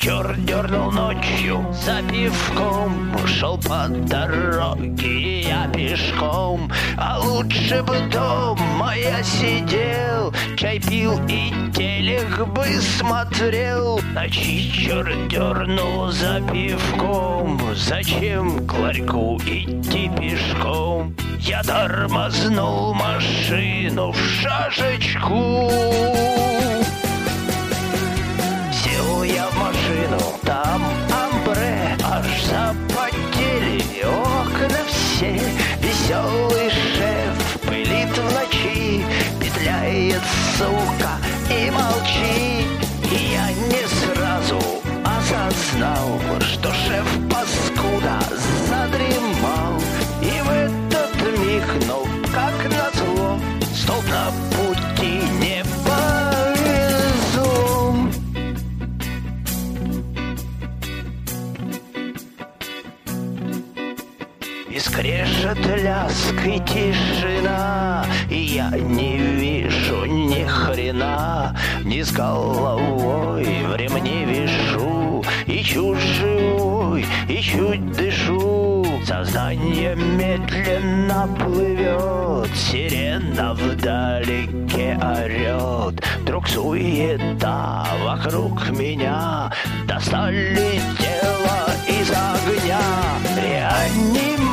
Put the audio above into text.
Черт дернул ночью за пивком, шел по дороге я пешком. А лучше бы дома я сидел, чай пил и телек бы смотрел. Ночи черт дернул за пивком, зачем к ларьку идти пешком? Я тормознул машину в шашечку. Сел я в машину, там амбре, аж запотели окна все. Веселый шеф пылит в ночи, петляет, сука, и молчит. И я не сразу осознал, что шеф паскуда задремал. И в этот миг, ну как назло, столб на пути не повезло. И скрежет, лязг и тишина, и я не вижу ни хрена. Вниз головой в ремне вишу, и чуть живой, и чуть дышу. Сознание медленно плывет, сирена вдалеке орет. Вдруг суета вокруг меня, достали тело из огня. Реанимация.